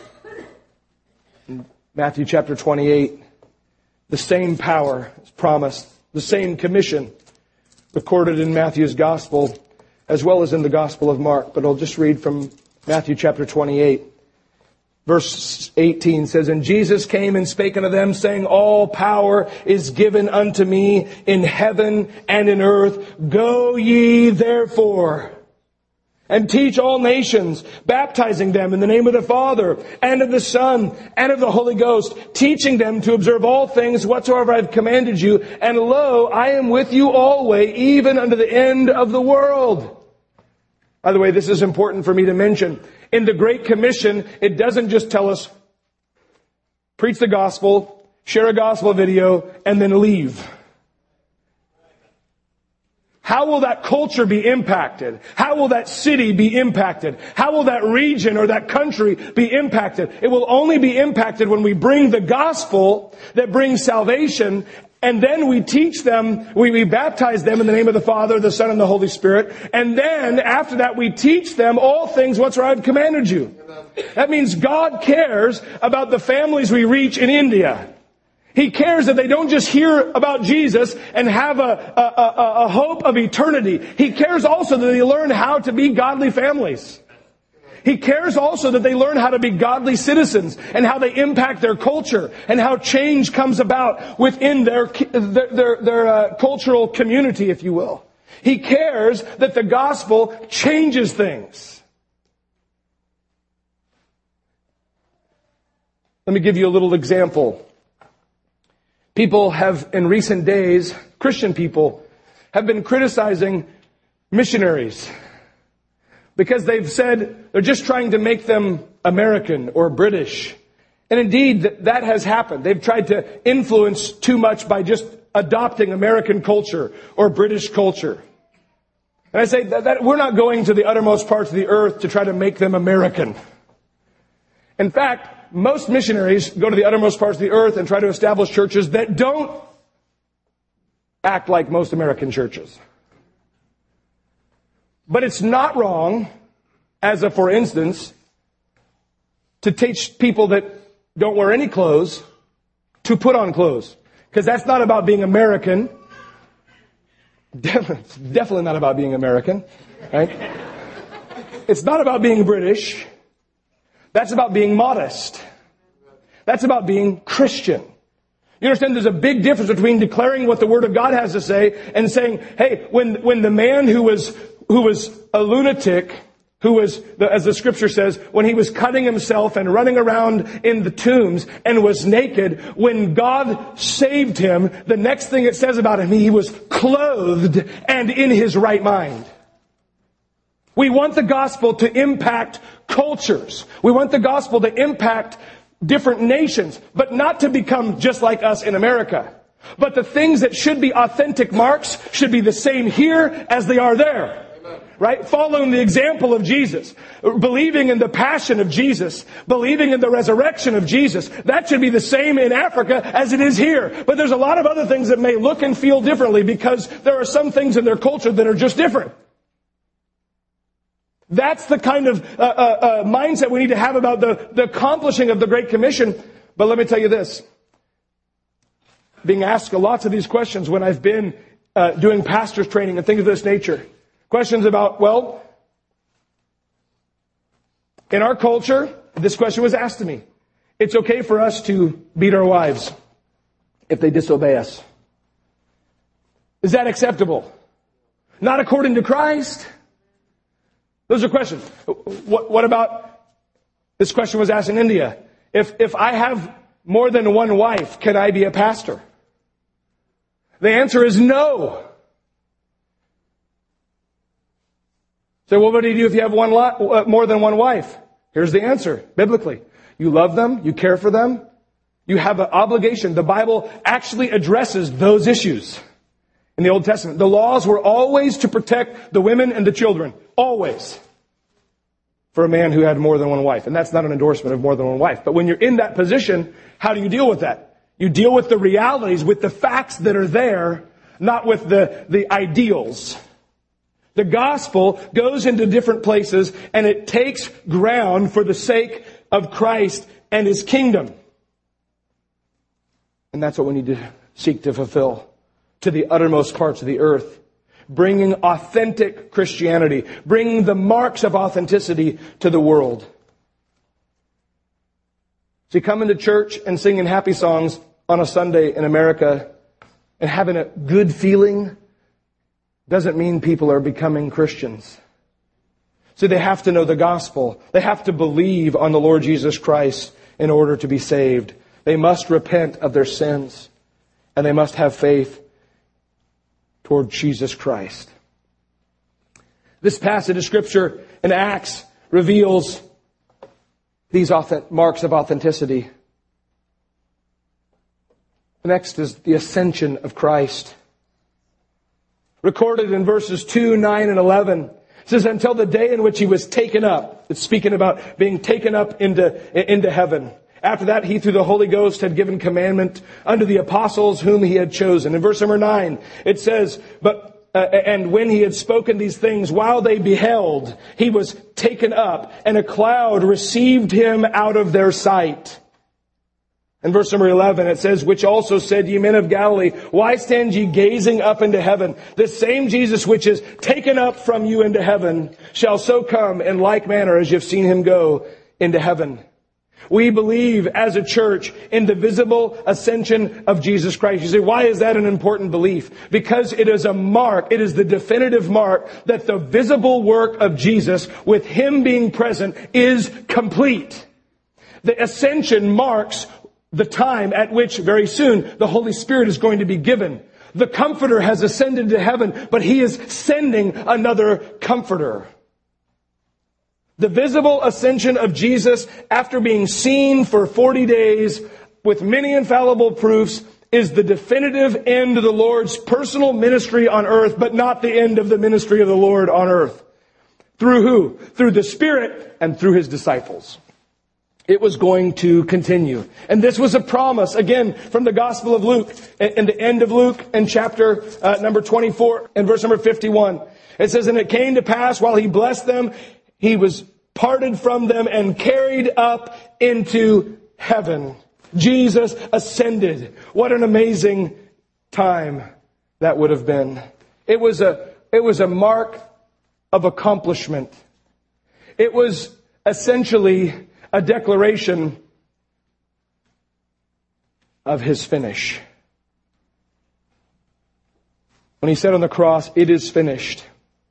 In Matthew chapter twenty-eight, the same power is promised, the same commission recorded in Matthew's Gospel, as well as in the Gospel of Mark. But I'll just read from Matthew chapter twenty-eight. Verse eighteen says, and Jesus came and spake unto them, saying, all power is given unto me in heaven and in earth. Go ye therefore and teach all nations, baptizing them in the name of the Father and of the Son and of the Holy Ghost, teaching them to observe all things whatsoever I have commanded you. And lo, I am with you always, even unto the end of the world. By the way, this is important for me to mention. In the Great Commission, it doesn't just tell us, preach the gospel, share a gospel video, and then leave. How will that culture be impacted? How will that city be impacted? How will that region or that country be impacted? It will only be impacted when we bring the gospel that brings salvation, and then we teach them, we, we baptize them in the name of the Father, the Son, and the Holy Spirit, and then after that we teach them all things whatsoever I have commanded you. That means God cares about the families we reach in India. He cares that they don't just hear about Jesus and have a, a, a, a hope of eternity. He cares also that they learn how to be godly families. He cares also that they learn how to be godly citizens and how they impact their culture and how change comes about within their, their, their, their uh, cultural community, if you will. He cares that the gospel changes things. Let me give you a little example. People have, in recent days, Christian people, have been criticizing missionaries because they've said they're just trying to make them American or British. And indeed, that has happened. They've tried to influence too much by just adopting American culture or British culture. And I say that, that we're not going to the uttermost parts of the earth to try to make them American. In fact, most missionaries go to the uttermost parts of the earth and try to establish churches that don't act like most American churches. But it's not wrong, as a for instance, to teach people that don't wear any clothes to put on clothes. Because that's not about being American. It's definitely not about being American, right? It's not about being British. That's about being modest. That's about being Christian. You understand there's a big difference between declaring what the Word of God has to say and saying, hey, when, when the man who was, who was a lunatic, who was, as the scripture says, when he was cutting himself and running around in the tombs and was naked, when God saved him, the next thing it says about him, he was clothed and in his right mind. We want the gospel to impact cultures. We want the gospel to impact different nations, but not to become just like us in America. But the things that should be authentic marks should be the same here as they are there. Right? Following the example of Jesus. Believing in the passion of Jesus. Believing in the resurrection of Jesus. That should be the same in Africa as it is here. But there's a lot of other things that may look and feel differently because there are some things in their culture that are just different. That's the kind of uh, uh, uh, mindset we need to have about the, the accomplishing of the Great Commission. But let me tell you this. Being asked lots of these questions when I've been uh, doing pastor's training and things of this nature. Questions about, well, in our culture, this question was asked to me. It's okay for us to beat our wives if they disobey us. Is that acceptable? Not according to Christ. Those are questions. What, what about, this question was asked in India. If, if I have more than one wife, can I be a pastor? The answer is no. So well, what do you do if you have one lot, more than one wife? Here's the answer, biblically. You love them, you care for them, you have an obligation. The Bible actually addresses those issues in the Old Testament. The laws were always to protect the women and the children. Always. For a man who had more than one wife. And that's not an endorsement of more than one wife. But when you're in that position, how do you deal with that? You deal with the realities, with the facts that are there, not with the, the ideals. The gospel goes into different places and it takes ground for the sake of Christ and His kingdom. And that's what we need to seek to fulfill to the uttermost parts of the earth. Bringing authentic Christianity. Bringing the marks of authenticity to the world. See, coming to church and singing happy songs on a Sunday in America and having a good feeling doesn't mean people are becoming Christians. So they have to know the gospel. They have to believe on the Lord Jesus Christ in order to be saved. They must repent of their sins. And they must have faith toward Jesus Christ. This passage of Scripture in Acts reveals these marks of authenticity. Next is the ascension of Christ. Recorded in verses two, nine, and eleven. It says, until the day in which he was taken up. It's speaking about being taken up into, into heaven. After that, he through the Holy Ghost had given commandment unto the apostles whom he had chosen. In verse number nine, it says, but Uh, and when he had spoken these things, while they beheld, he was taken up, and a cloud received him out of their sight. In verse number eleven, it says, which also said, ye men of Galilee, why stand ye gazing up into heaven? This same Jesus which is taken up from you into heaven shall so come in like manner as you've seen him go into heaven. We believe as a church in the visible ascension of Jesus Christ. You say, why is that an important belief? Because it is a mark, it is the definitive mark that the visible work of Jesus, with him being present, is complete. The ascension marks the time at which very soon the Holy Spirit is going to be given. The Comforter has ascended to heaven, but he is sending another Comforter. The visible ascension of Jesus after being seen for forty days with many infallible proofs is the definitive end of the Lord's personal ministry on earth, but not the end of the ministry of the Lord on earth. Through who? Through the Spirit and through his disciples. It was going to continue. And this was a promise, again, from the Gospel of Luke, in the end of Luke, in chapter uh, number twenty-four, and verse number fifty-one. It says, and it came to pass while he blessed them, he was parted from them and carried up into heaven. Jesus ascended. What an amazing time that would have been. It was a, it was a mark of accomplishment. It was essentially a declaration of his finish. When he said on the cross, it is finished.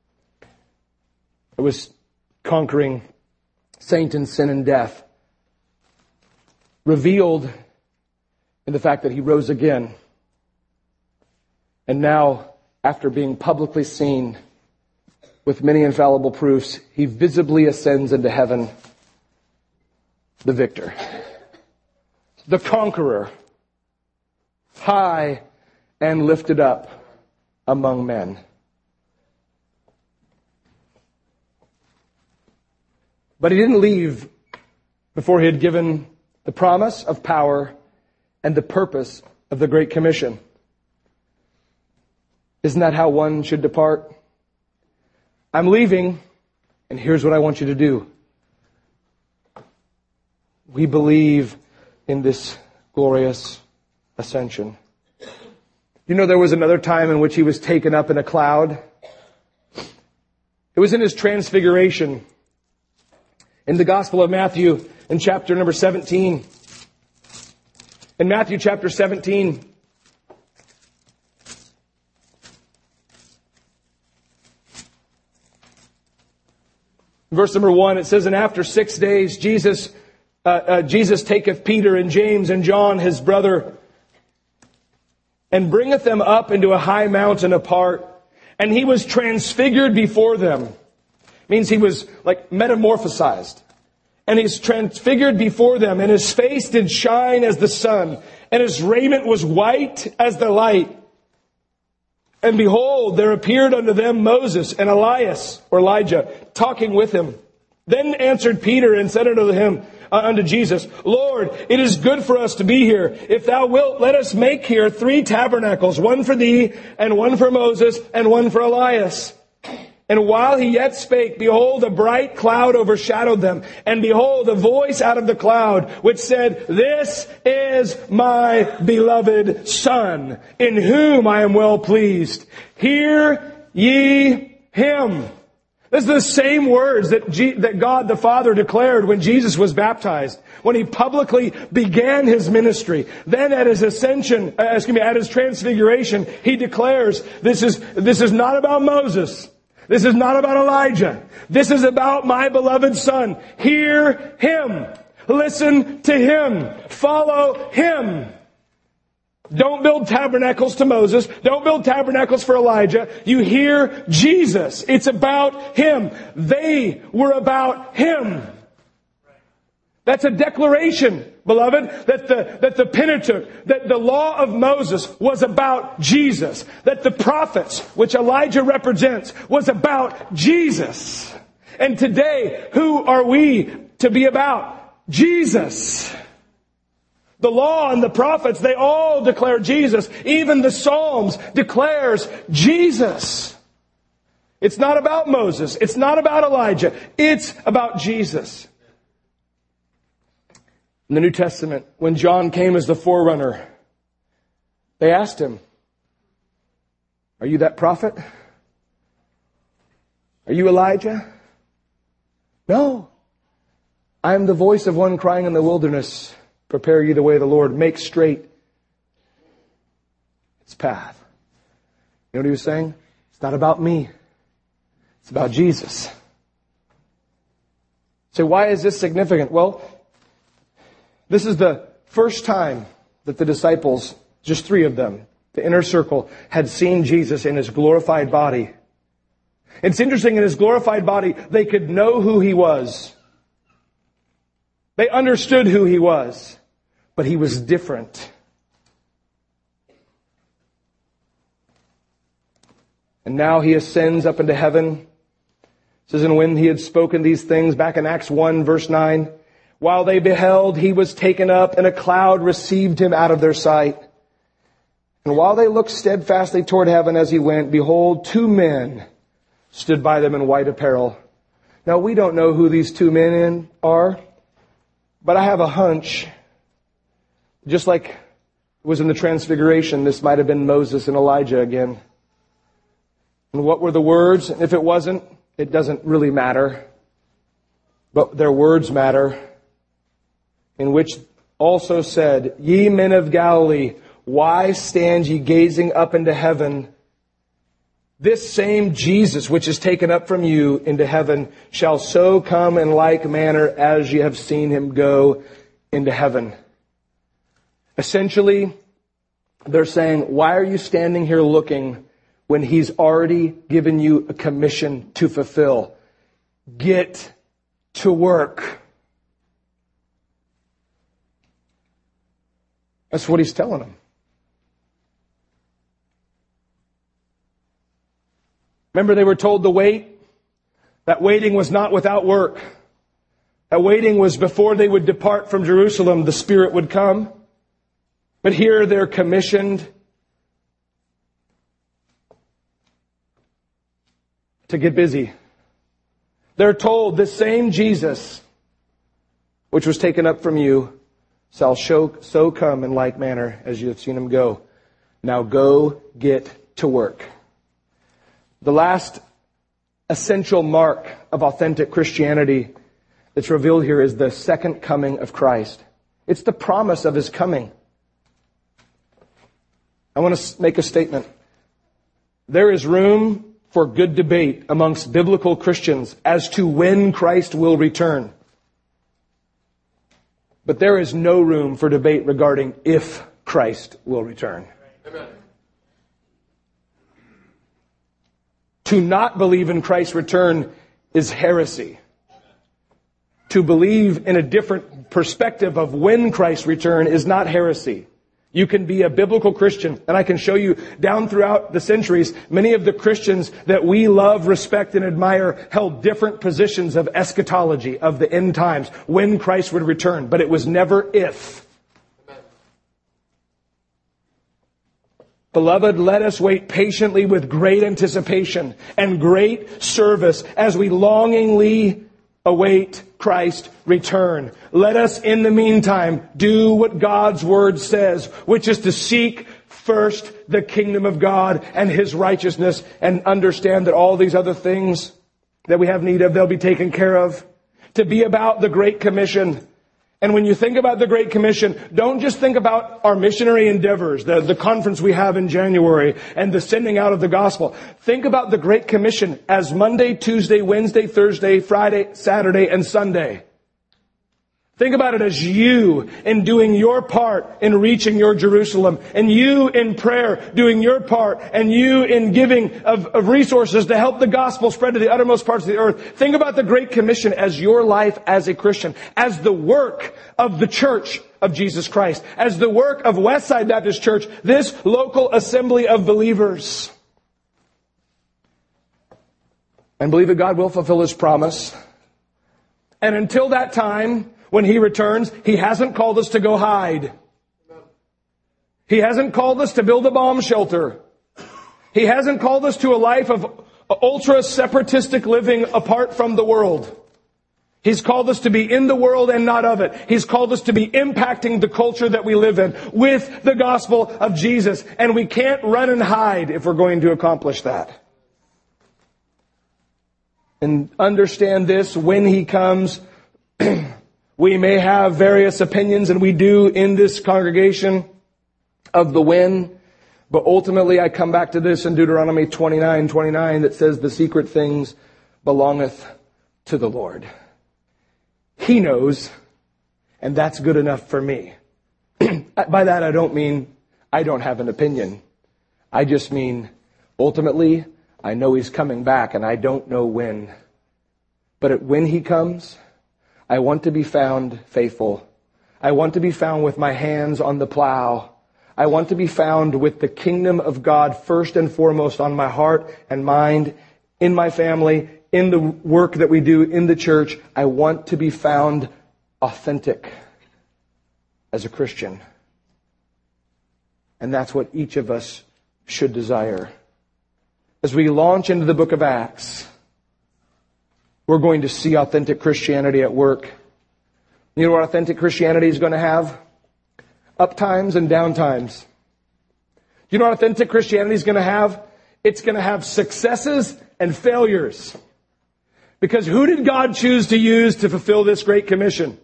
It was conquering Satan, sin, and death, revealed in the fact that he rose again. And now, after being publicly seen with many infallible proofs, he visibly ascends into heaven, the victor, the conqueror, high and lifted up among men. But he didn't leave before he had given the promise of power and the purpose of the Great Commission. Isn't that how one should depart? I'm leaving, and here's what I want you to do. We believe in this glorious ascension. You know, there was another time in which he was taken up in a cloud. It was in his transfiguration. In the Gospel of Matthew, in chapter number seventeen. In Matthew chapter seventeen, verse number one, it says, and after six days, Jesus, uh, uh, Jesus taketh Peter and James and John, his brother, and bringeth them up into a high mountain apart, and he was transfigured before them. Means he was like metamorphosized. And he's transfigured before them, and his face did shine as the sun, and his raiment was white as the light. And behold, there appeared unto them Moses and Elias, or Elijah, talking with him. Then answered Peter and said unto him, uh, unto Jesus, Lord, it is good for us to be here. If thou wilt, let us make here three tabernacles, one for thee, and one for Moses, and one for Elias. And while he yet spake, behold, a bright cloud overshadowed them. And behold, a voice out of the cloud, which said, This is my beloved Son, in whom I am well pleased. Hear ye him. This is the same words that, G- that God the Father declared when Jesus was baptized, when he publicly began his ministry. Then at his ascension, uh, excuse me, at his transfiguration, he declares, this is, this is not about Moses. This is not about Elijah. This is about my beloved Son. Hear Him. Listen to Him. Follow Him. Don't build tabernacles to Moses. Don't build tabernacles for Elijah. You hear Jesus. It's about Him. They were about Him. That's a declaration, beloved, that the, that the Pentateuch, that the law of Moses was about Jesus. That the prophets, which Elijah represents, was about Jesus. And today, who are we to be about? Jesus. The law and the prophets, they all declare Jesus. Even the Psalms declares Jesus. It's not about Moses. It's not about Elijah. It's about Jesus. In the New Testament, when John came as the forerunner, they asked him, "Are you that prophet? Are you Elijah?" "No. I am the voice of one crying in the wilderness, prepare ye the way of the Lord, make straight its path." You know what he was saying? It's not about me. It's about Jesus. So why is this significant? Well, this is the first time that the disciples, just three of them, the inner circle, had seen Jesus in His glorified body. It's interesting, in His glorified body, they could know who He was. They understood who He was. But He was different. And now He ascends up into heaven. It says, and when He had spoken these things, back in Acts one, verse nine, while they beheld, He was taken up, and a cloud received Him out of their sight. And while they looked steadfastly toward heaven as He went, behold, two men stood by them in white apparel. Now, we don't know who these two men are, but I have a hunch, just like it was in the Transfiguration, this might have been Moses and Elijah again. And what were the words? If it wasn't, it doesn't really matter. But their words matter. In which also said, "Ye men of Galilee, why stand ye gazing up into heaven? This same Jesus, which is taken up from you into heaven, shall so come in like manner as ye have seen Him go into heaven." Essentially, they're saying, why are you standing here looking when He's already given you a commission to fulfill? Get to work. That's what He's telling them. Remember, they were told to wait. That waiting was not without work. That waiting was before they would depart from Jerusalem, the Spirit would come. But here they're commissioned to get busy. They're told, the same Jesus, which was taken up from you, shall show, so come in like manner as you have seen Him go. Now go get to work. The last essential mark of authentic Christianity that's revealed here is the second coming of Christ. It's the promise of His coming. I want to make a statement. There is room for good debate amongst biblical Christians as to when Christ will return. But there is no room for debate regarding if Christ will return. Amen. To not believe in Christ's return is heresy. To believe in a different perspective of when Christ's return is not heresy. You can be a biblical Christian, and I can show you down throughout the centuries, many of the Christians that we love, respect, and admire held different positions of eschatology, of the end times, when Christ would return. But it was never if. Beloved, let us wait patiently with great anticipation and great service as we longingly await Christ's return. Let us, in the meantime, do what God's Word says, which is to seek first the kingdom of God and His righteousness, and understand that all these other things that we have need of, they'll be taken care of. To be about the Great Commission And when you think about the Great Commission, don't just think about our missionary endeavors, the, the conference we have in January, and the sending out of the gospel. Think about the Great Commission as Monday, Tuesday, Wednesday, Thursday, Friday, Saturday, and Sunday. Think about it as you in doing your part in reaching your Jerusalem, and you in prayer doing your part, and you in giving of, of resources to help the gospel spread to the uttermost parts of the earth. Think about the Great Commission as your life as a Christian, as the work of the church of Jesus Christ, as the work of Westside Baptist Church, this local assembly of believers. And believe that God will fulfill His promise. And until that time, when He returns, He hasn't called us to go hide. He hasn't called us to build a bomb shelter. He hasn't called us to a life of ultra-separatistic living apart from the world. He's called us to be in the world and not of it. He's called us to be impacting the culture that we live in with the gospel of Jesus. And we can't run and hide if we're going to accomplish that. And understand this, when He comes, we may have various opinions, and we do in this congregation, of the when. But ultimately, I come back to this in Deuteronomy twenty-nine twenty-nine that says, the secret things belongeth to the Lord. He knows, and that's good enough for me. By that, I don't mean I don't have an opinion. I just mean, ultimately, I know He's coming back, and I don't know when. But when He comes, I want to be found faithful. I want to be found with my hands on the plow. I want to be found with the kingdom of God first and foremost on my heart and mind, in my family, in the work that we do in the church. I want to be found authentic as a Christian. And that's what each of us should desire. As we launch into the book of Acts, we're going to see authentic Christianity at work. You know what authentic Christianity is going to have? Up times and down times. You know what authentic Christianity is going to have? It's going to have successes and failures. Because who did God choose to use to fulfill this great commission?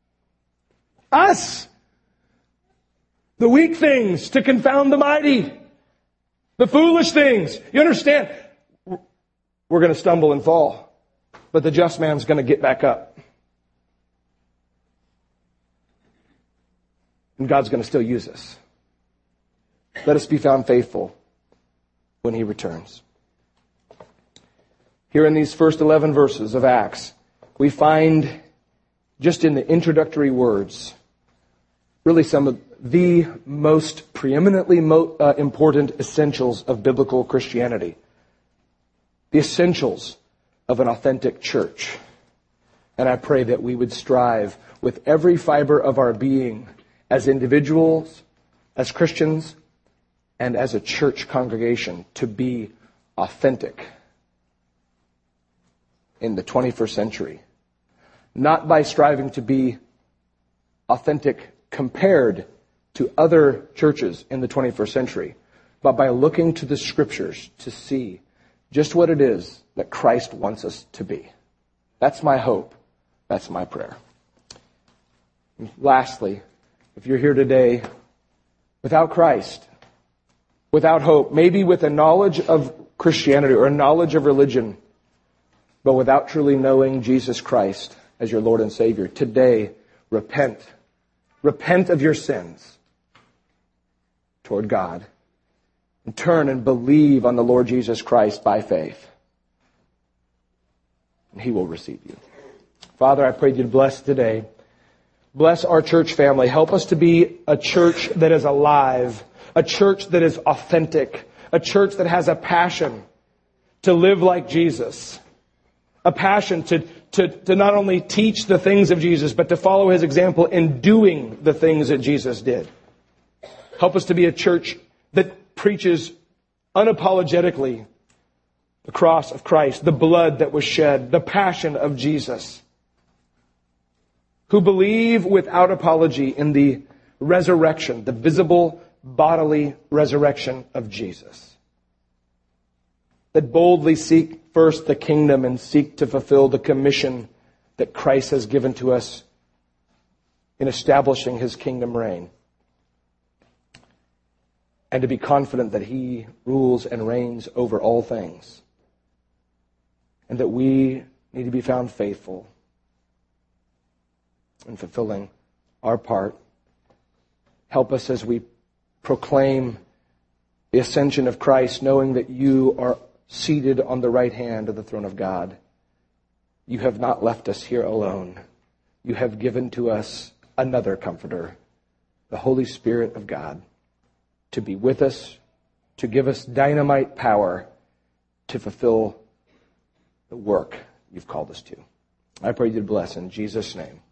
Us. The weak things to confound the mighty. The foolish things. You understand? We're going to stumble and fall. But the just man's going to get back up. And God's going to still use us. Let us be found faithful when He returns. Here in these first eleven verses of Acts, we find, just in the introductory words, really some of the most preeminently mo- uh, important essentials of biblical Christianity. The essentials of an authentic church. And I pray that we would strive with every fiber of our being as individuals, as Christians, and as a church congregation to be authentic in the twenty-first century. Not by striving to be authentic compared to other churches in the twenty-first century, but by looking to the Scriptures to see just what it is that Christ wants us to be. That's my hope. That's my prayer. And lastly, if you're here today without Christ, without hope, maybe with a knowledge of Christianity or a knowledge of religion, but without truly knowing Jesus Christ as your Lord and Savior, today, repent. Repent of your sins toward God. And turn and believe on the Lord Jesus Christ by faith. And He will receive you. Father, I pray you'd bless today. Bless our church family. Help us to be a church that is alive. A church that is authentic. A church that has a passion to live like Jesus. A passion to, to, to not only teach the things of Jesus, but to follow His example in doing the things that Jesus did. Help us to be a church that preaches unapologetically the cross of Christ, the blood that was shed, the passion of Jesus. Who believe without apology in the resurrection, the visible bodily resurrection of Jesus. That boldly seek first the kingdom and seek to fulfill the commission that Christ has given to us in establishing his kingdom reign, and to be confident that he rules and reigns over all things, and that we need to be found faithful in fulfilling our part. Help us as we proclaim the ascension of Christ, knowing that you are seated on the right hand of the throne of God. You have not left us here alone. You have given to us another comforter, the Holy Spirit of God, to be with us, to give us dynamite power to fulfill the work you've called us to. I pray you to bless in Jesus' name.